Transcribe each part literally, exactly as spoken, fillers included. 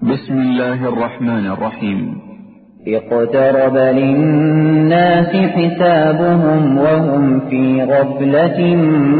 بسم الله الرحمن الرحيم. اقترب للناس حسابهم وهم في غفلة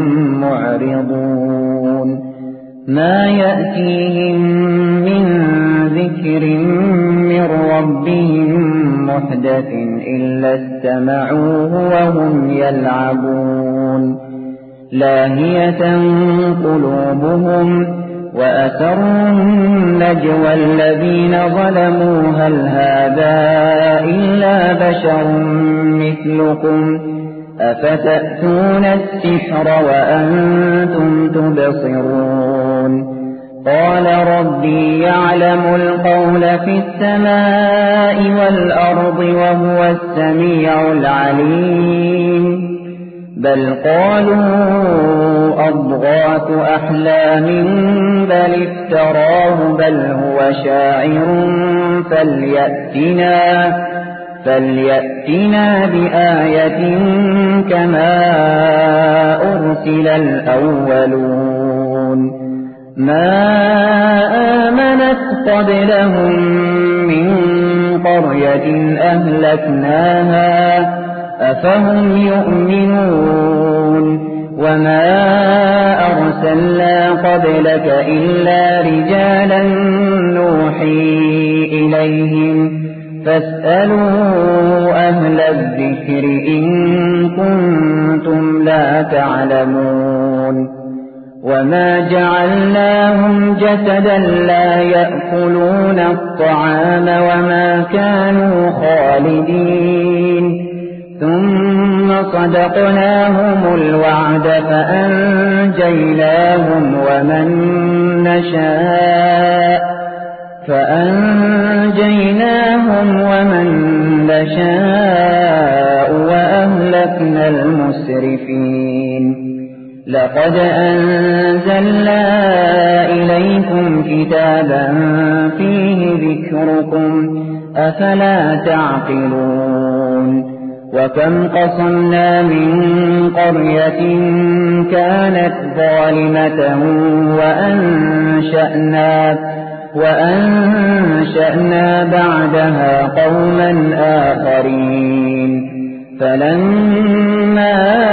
معرضون ما يأتيهم من ذكر من ربهم محدث إلا استمعوه وهم يلعبون لاهية قلوبهم وأسروا النجوى الذين ظلموا هل هذا إلا بشر مثلكم أفتأتون السحر وأنتم تبصرون قال ربي يعلم القول في السماء والأرض وهو السميع العليم بل قالوا أضغاث أحلام بل افتراه بل هو شاعر فليأتنا, فليأتنا بآية كما أرسل الأولون ما آمنت قبلهم من قرية أهلكناها أفهم يؤمنون وما أرسلنا قبلك إلا رجالا نوحي إليهم فاسألوا أهل الذكر إن كنتم لا تعلمون وما جعلناهم جسدا لا يأكلون الطعام وما كانوا خالدين ثم صدقناهم الوعد فأنجيناهم ومن نشاء فأنجيناهم ومن نشاء وأهلكنا المسرفين لقد أنزلنا إليكم كتابا فيه ذكركم أفلا تعقلون وكم قصمنا من قرية كانت ظالمة وأنشأنا, وأنشأنا بعدها قوما آخرين فلما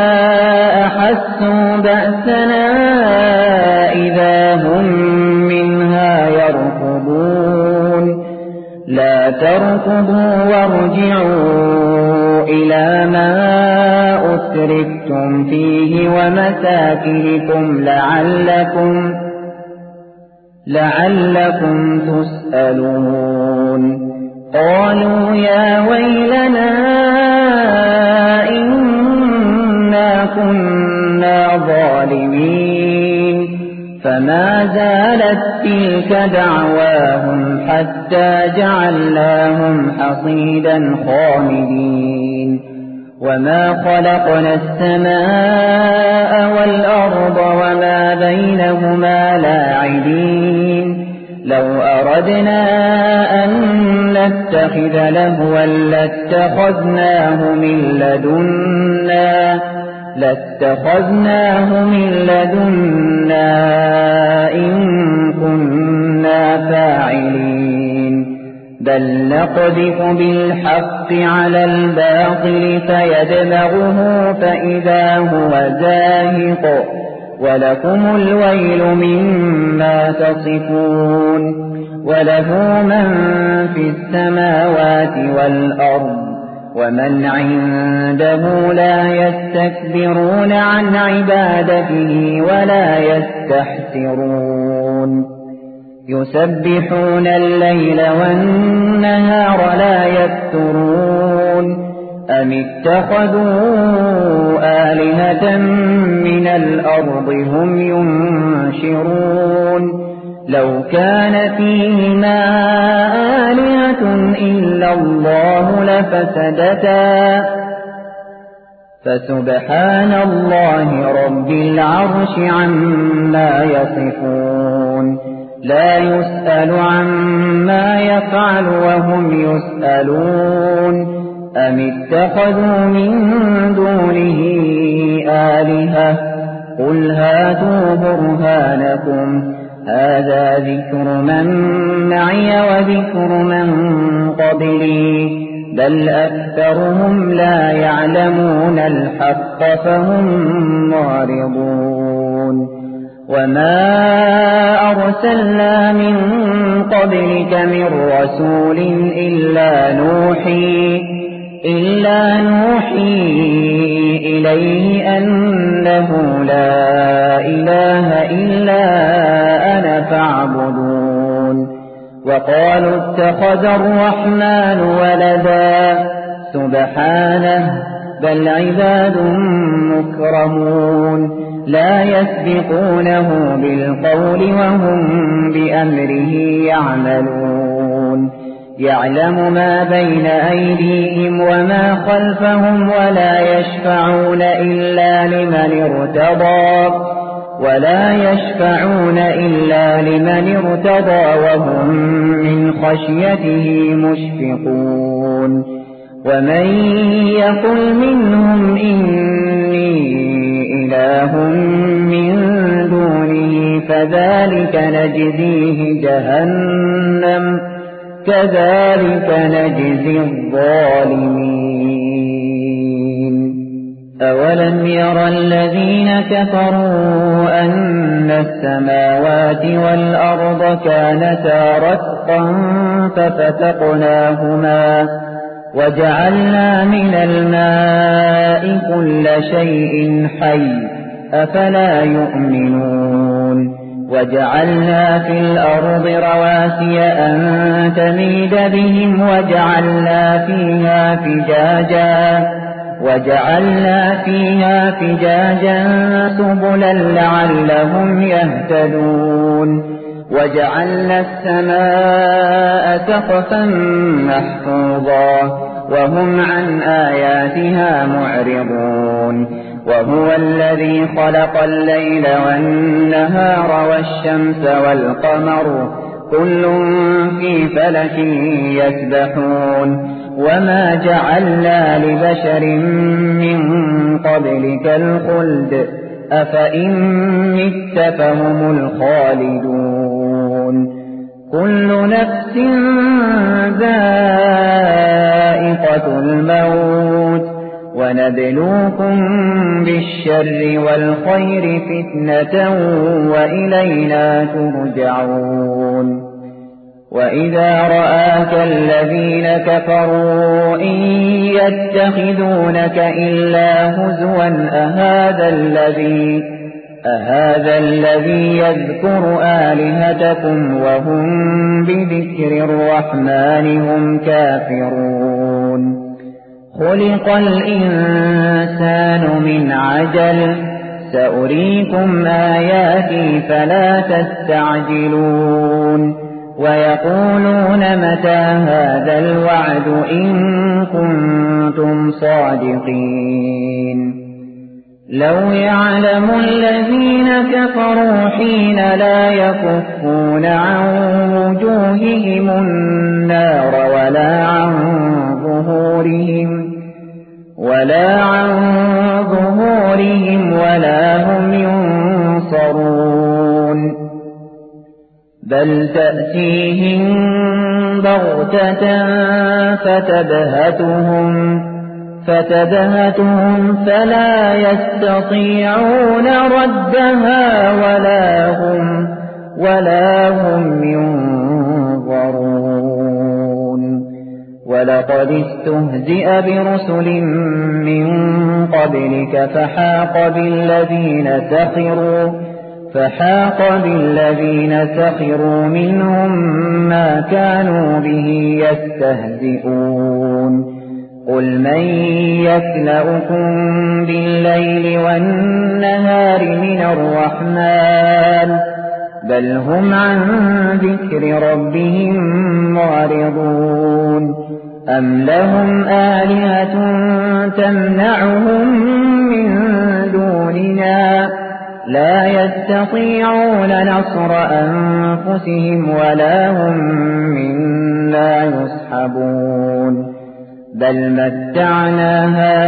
أحسوا بأسنا إذا هم منها يركضون لا تركضوا وارجعوا إلى ما أسرفتم فيه ومساكنكم لعلكم, لعلكم تسألون قالوا يا ويلنا إنا كنا ظالمين فما زالت تلك دعواهم حتى جعلناهم حصيدا خامدين وما خلقنا السماء والأرض وما بينهما لاعبين لو أردنا أن نتخذ لهوا لاتخذناه من لدنا لاتخذناه من لدنا إن كنا فاعلين بل نقذف بالحق على الباطل فيدمغه فإذا هو زاهق ولكم الويل مما تصفون وله من في السماوات والأرض ومن عنده لا يستكبرون عن عبادته ولا يستحسرون يسبحون الليل والنهار لا يفترون أم اتخذوا آلهة من الأرض هم ينشرون لو كان فيهما آلهة إلا الله لفسدتا فسبحان الله رب العرش عما يصفون لا يسأل عما يفعل وهم يسألون أم اتخذوا من دونه آلهة قل هاتوا برهانكم هذا ذكر من معي وذكر من قبلي بل أكثرهم لا يعلمون الحق فهم معرضون وما أرسلنا من قبلك من رسول إلا نوحي إلا نوحي إليه أنه لا إله إلا أنا فاعبدون وقالوا اتخذ الرحمن ولدا سبحانه بل عباد مكرمون لا يسبقونه بالقول وهم بأمره يعملون يعلم ما بين أيديهم وما خلفهم ولا يشفعون إلا لمن ارتضى ولا يشفعون إلا لمن ارتضى وهم من خشيته مشفقون ومن يقل منهم إني إله من دونه فذلك نجزيه جهنم كذلك نجزي الظالمين أولم يرى الذين كفروا أن السماوات والأرض كانتا رتقا ففتقناهما وجعلنا من الماء كل شيء حي أفلا يؤمنون وجعلنا في الأرض رواسي أن تميد بهم وجعلنا فيها فجاجا وجعلنا فيها فجاجا سبلا لعلهم يهتدون وجعلنا السماء سقفا محفوظا وهم عن آياتها معرضون وهو الذي خلق الليل والنهار والشمس والقمر كل في فلك يسبحون وما جعلنا لبشر من قبلك الخلد أفإن مت فهم الخالدون كل نفس ذائقة الموت ونبلوكم بالشر والخير فتنة وإلينا ترجعون وإذا رآك الذين كفروا إن يتخذونك إلا هزوا أهذا الذي أهذا الذي يذكر آلهتكم وهم بذكر الرحمن هم كافرون خلق الإنسان من عجل سأريكم آياتي فلا تستعجلون ويقولون متى هذا الوعد إن كنتم صادقين لو يعلم الذين كفروا حين لا يكفون عن وجوههم النار ولا عن ظهورهم ولا عن ظهورهم ولا هم ينصرون بل تأتيهم بغتة فتبهتهم فتبهتهم فلا يستطيعون ردها ولا هم ولا هم ينظرون ولقد استهزئ برسل من قبلك فحاق بالذين سخروا فحاق بالذين سخروا منهم ما كانوا به يستهزئون قل من يكلؤكم بالليل والنهار من الرحمن بل هم عن ذكر ربهم معرضون أم لهم آلهة تمنعهم من دوننا لا يستطيعون نصر أنفسهم ولا هم منا يصحبون بل متعنا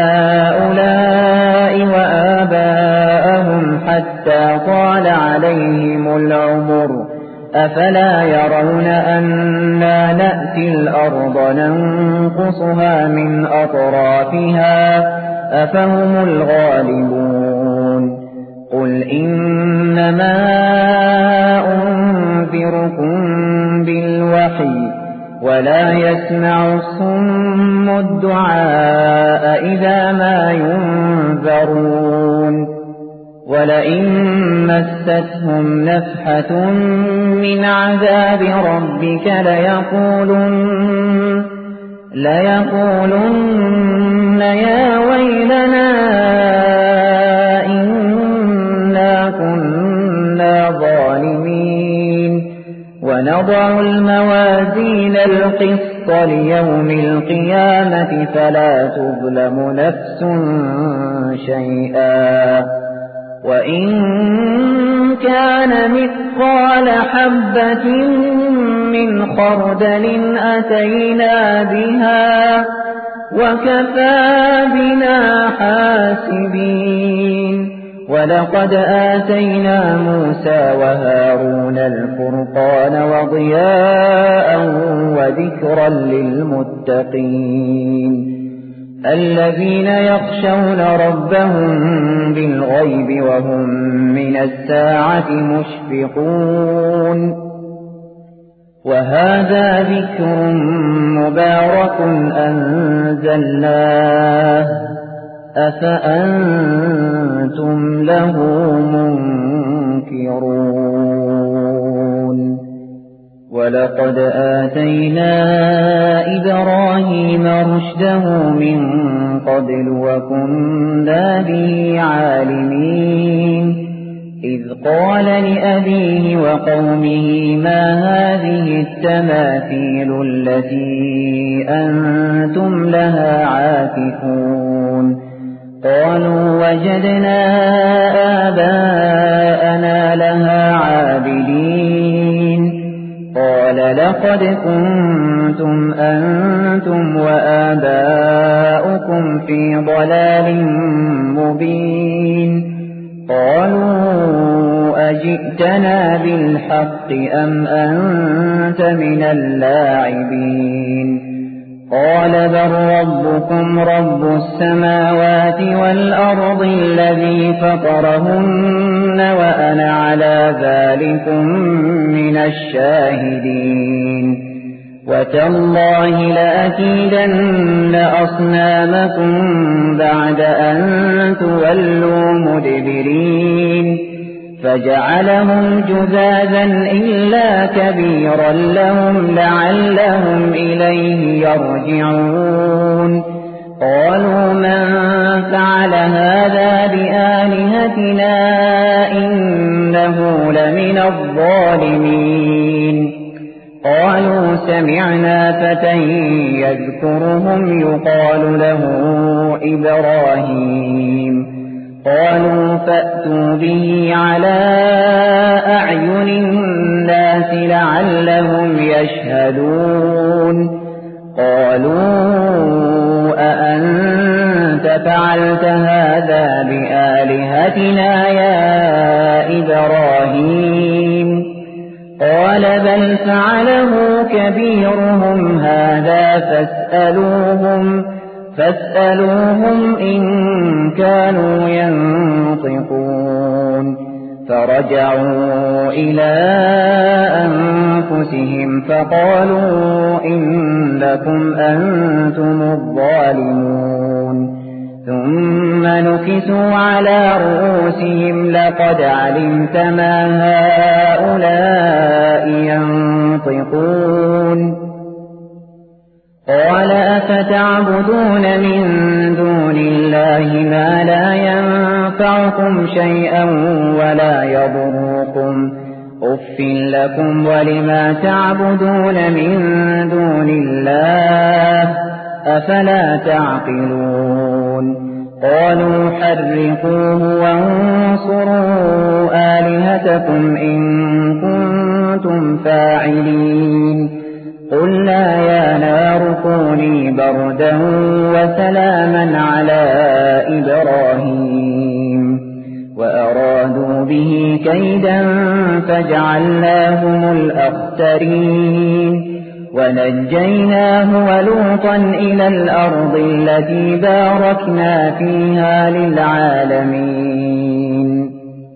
هؤلاء وآباءهم حتى طال عليهم العمر أفلا يرون أنا نأتي الأرض ننقصها من أطرافها أفهم الغالبون قل إنما أنذركم بالوحي ولا يسمع الصم الدعاء إذا ما ينذرون ولئن مستهم نفحة من عذاب ربك ليقولن, ليقولن يا ويلنا إنا كنا ظالمين ونضع الموازين القسط ليوم القيامة فلا تظلم نفس شيئا وإن كان مثقال حبة من خردل أتينا بها وكفى بنا حاسبين ولقد آتينا موسى وهارون الفرقان وضياء وذكرا للمتقين الذين يخشون ربهم بالغيب وهم من الساعة مشفقون وهذا ذكر مبارك أنزلناه أفأنتم له منكرون ولقد آتينا إبراهيم رشده من قبل وكنا به عالمين إذ قال لأبيه وقومه ما هذه التماثيل التي أنتم لها عاكفون قالوا وجدنا آباءنا لها عابدين قال لقد كنتم أنتم وآباؤكم في ضلال مبين قالوا أجئتنا بالحق أم أنت من اللاعبين قال بل ربكم رب السماوات والأرض الذي فطرهن وأنا على ذلكم من الشاهدين وتالله لأكيدن أصنامكم بعد أن تولوا مدبرين فجعلهم جذاذا إلا كبيرا لهم لعلهم إليه يرجعون قالوا من فعل هذا بآلهتنا إنه لمن الظالمين قالوا سمعنا فتى يذكرهم يقال له إبراهيم قالوا فأتوا به على أعين الناس لعلهم يشهدون قالوا أأنت فعلت هذا بآلهتنا يا إبراهيم قال بل فعله كبيرهم هذا فاسألوهم فاسألوهم إن كانوا ينطقون فرجعوا إلى أنفسهم فقالوا إنكم أنتم الظالمون ثم نكسوا على رؤوسهم لقد علمت ما هؤلاء ينطقون قال أفتعبدون من دون الله ما لا ينفعكم شيئا ولا يضركم أف لكم ولما تعبدون من دون الله أفلا تعقلون قالوا حرقوه وانصروا آلهتكم إن كنتم فاعلين قلنا يا نار كوني بردا وسلاما على إبراهيم وأرادوا به به كيدا فجعلناهم الأخسرين ونجيناه ولوطا إلى الأرض التي باركنا فيها للعالمين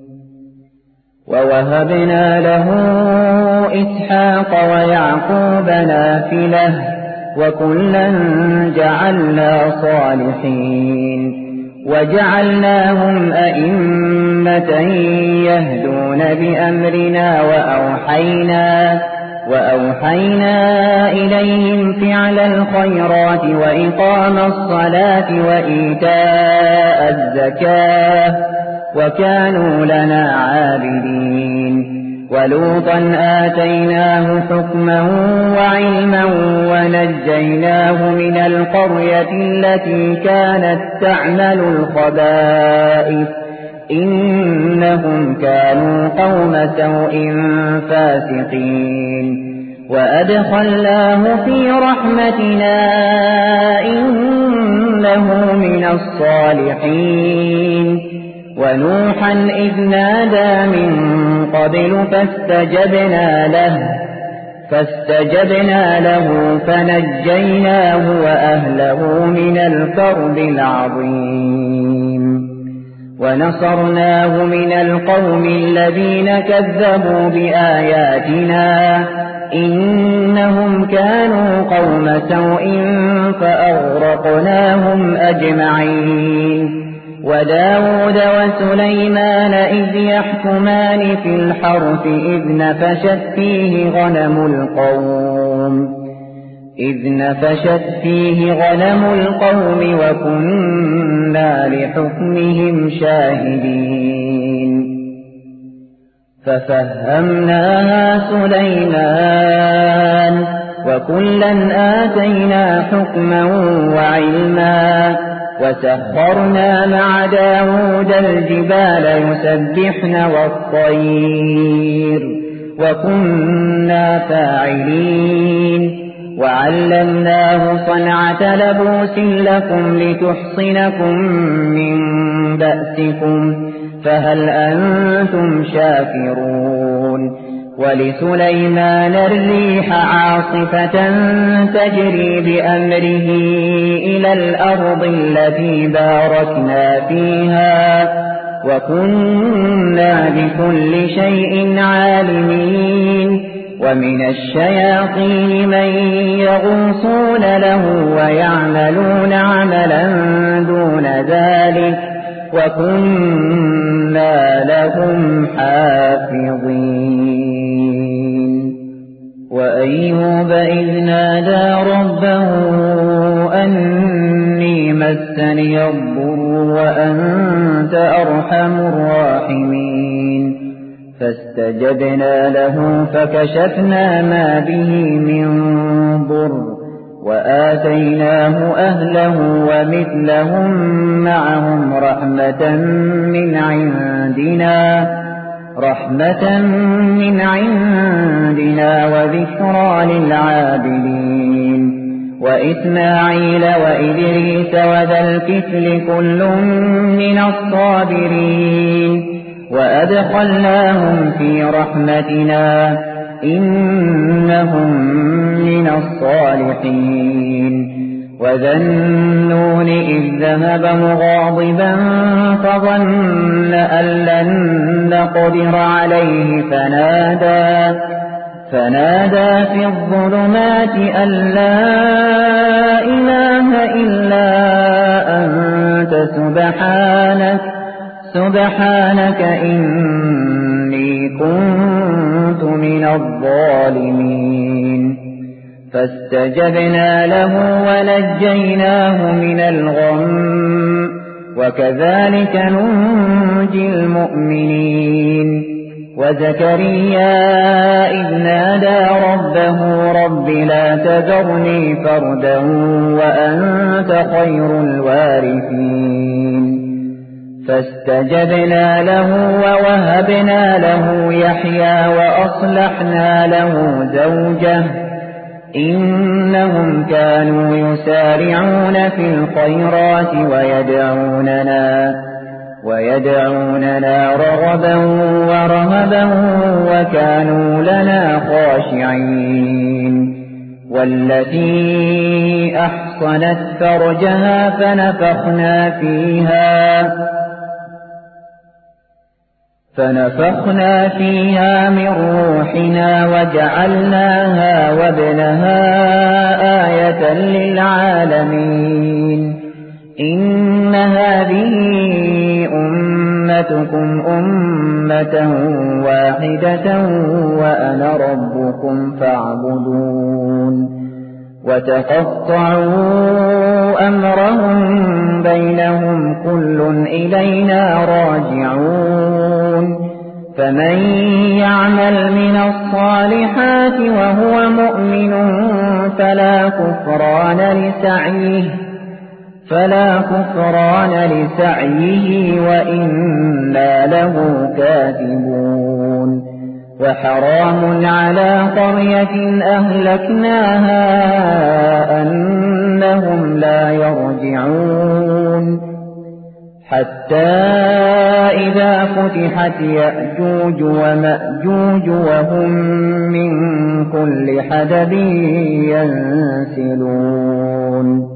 ووهبنا له إسحاق ويعقوب نافلة وكلا جعلنا صالحين وجعلناهم أئمة يهدون بأمرنا وأوحينا وأوحينا إليهم فعل الخيرات وإقام الصلاة وإيتاء الزكاة وكانوا لنا عابدين ولوطا آتيناه حكما وعلما ونجيناه من القرية التي كانت تعمل الخبائث إنهم كانوا قوم سوء فاسقين وأدخلناه في رحمتنا إنه من الصالحين ونوحا إذ نادى من قبل فاستجبنا له فاستجبنا له فنجيناه وأهله من الكرب العظيم ونصرناه من القوم الذين كذبوا بآياتنا إنهم كانوا قوم سوء فأغرقناهم أجمعين وداود وسليمان إذ يحكمان في الحرث إذ نفشت فيه غنم القوم إذ نفشت فيه غنم القوم وكنا لحكمهم شاهدين ففهمناها سليمان وكلا آتينا حكما وعلما وسخرنا مع داود الجبال يسبحن والطير وكنا فاعلين وعلمناه صنعة لبوس لكم لتحصنكم من بأسكم فهل أنتم شاكرون ولسليمان الريح عاصفة تجري بأمره إلى الأرض التي باركنا فيها وكنا بكل شيء عالمين ومن الشياطين من يغوصون له ويعملون عملا دون ذلك وكنا لهم حافظين وأيوب إذ نادى ربه أني مسني الضر وأنت أرحم الراحمين فاستجبنا له فكشفنا ما به من ضر وآتيناه أهله ومثلهم معهم رحمة من عندنا رحمة من عندنا وذكرى للعابدين وإسماعيل وإدريس وذا الكفل كل من الصابرين وأدخلناهم في رحمتنا إنهم من الصالحين وذا النون إذ ذهب مغاضبا فظن أن لن نقدر عليه فنادى فنادى في الظلمات أن لا إله إلا أنت سبحانك سبحانك إني كنت من الظالمين فاستجبنا له ونجيناه من الغم وكذلك ننجي المؤمنين وزكريا إذ نادى ربه رب لا تذرني فردا وأنت خير الوارثين فاستجبنا له ووهبنا له يحيى وأصلحنا له زوجه إنهم كانوا يسارعون في الخيرات ويدعوننا ويدعوننا رغبا ورهبا وكانوا لنا خاشعين والتي أحصنت فرجها فنفخنا فيها فنفخنا فيها من روحنا وجعلناها وابنها آية للعالمين إن هذه أمتكم أمة واحدة وأنا ربكم فاعبدون وتقطعوا أمرهم بينهم كل إلينا راجعون فمن يعمل من الصالحات وهو مؤمن فلا كفران لسعيه فلا كفران لسعيه وإنا له كاتبون وحرام على قرية أهلكناها أنهم لا يرجعون حتى إذا فتحت يأجوج ومأجوج وهم من كل حدب ينسلون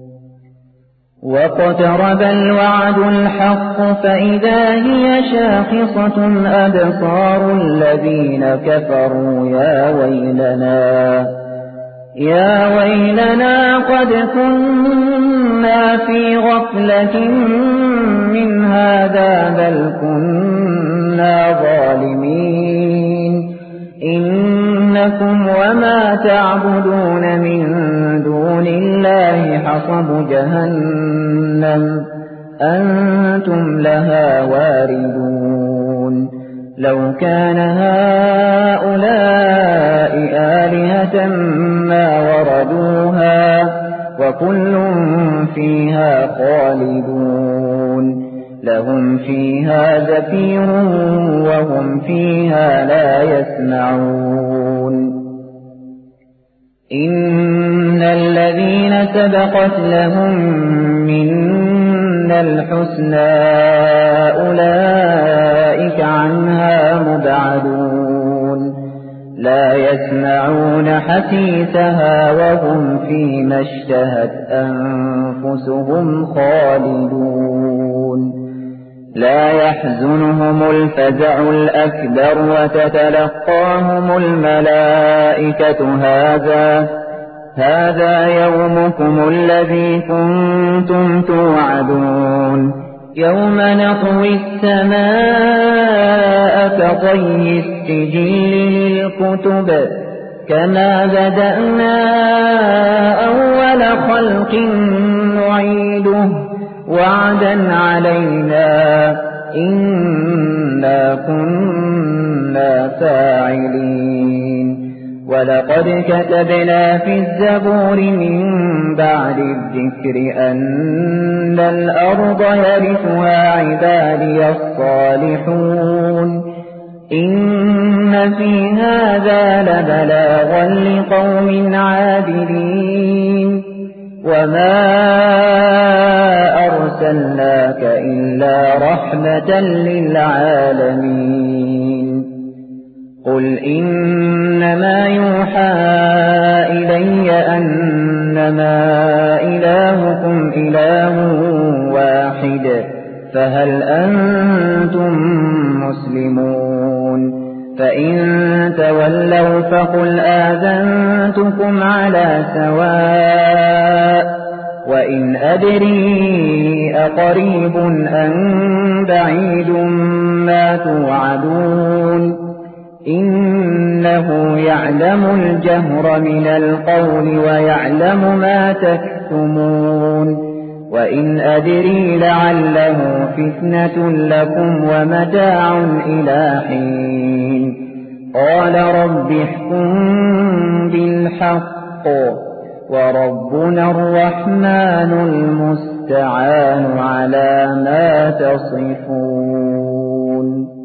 واقترب الوعد الحق فإذا هي شاخصة أبصار الذين كفروا يا ويلنا يا ويلنا قد كنا في غفلة من هذا بل كنا ظالمين إنكم وما تعبدون من دون الله حصب جهنم أنتم لها واردون لو كان هؤلاء آلهة ما وردوها وكل فيها خالدون لهم فيها زفير وهم فيها لا يسمعون إن الذين سبقت لهم منا الحسنى أولئك عنها مبعدون لا يسمعون حسيسها وهم فيما اشتهت أنفسهم خالدون لا يحزنهم الفزع الأكبر وتتلقاهم الملائكة هذا هذا يومكم الذي كنتم توعدون يوم نطوي السماء كطي السجل للكتب كما بدأنا أول خلق نعيده وعدا علينا إنا كنا فاعلين ولقد كتبنا في الزبور من بعد الذكر أن الأرض يرثها عبادي الصالحون إن في هذا لبلاغا لقوم عابدين وما أرسلناك إلا رحمة للعالمين قل إنما يوحى إلي أنما إلهكم إله واحد فهل أنتم مسلمون فإن تولوا فقل آذنتكم على سواء وإن أدري أقريب أم بعيد ما توعدون إنه يعلم الجهر من القول ويعلم ما تكتمون وإن أدري لعله فتنة لكم ومتاع إلى حين قال رب احكم بالحق وربنا الرحمن المستعان على ما تصفون.